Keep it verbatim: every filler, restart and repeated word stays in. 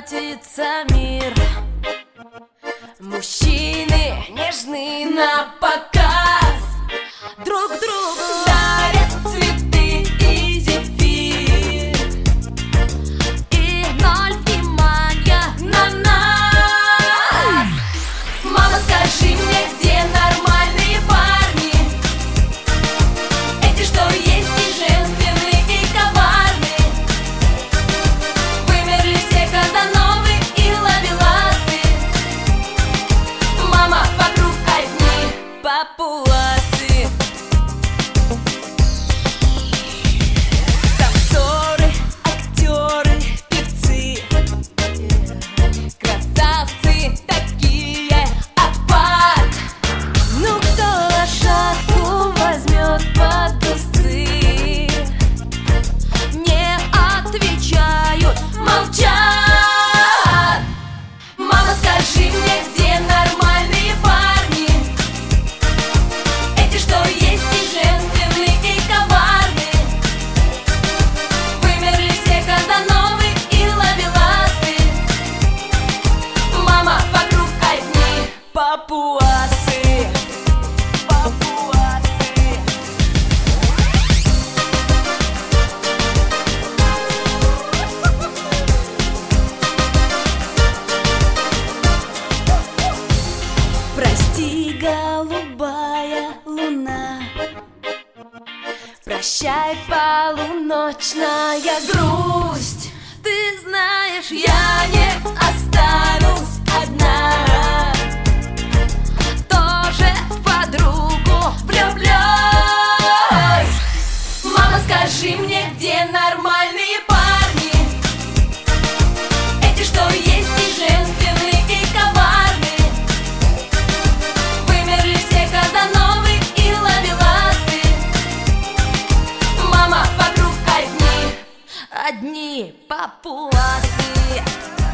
катится мир. Мужчины нежны на показ, друг другу дарят цветы и зефир, и ноль внимания на нас. Мама, скажи мне, где нормальные парни? Эти, что есть и женственные, и коварные. Вымерли все казановы и ловеласы. Мама, вокруг одни папуасы. Танцоры, актеры, певцы, красавцы такие, апат. Ну кто лошадку возьмет под усы? Не отвечают, молчат. Мама, скажи мне, где нормальные парни? Эти, что есть и женственные, и коварные. Вымерли все казановы и ловеласы. Мама, вокруг одни папуасы. Папуасы. Прости, голубая луна, прощай, полуночная грусть. Ты знаешь, я не останусь одна, тоже в подругу влюблюсь. Мама, скажи мне, где нормальные парни? Эти, что есть и женственные, и коварные. Вымерли все казановы и ловеласы. Мама, вокруг одни, одни папуасы.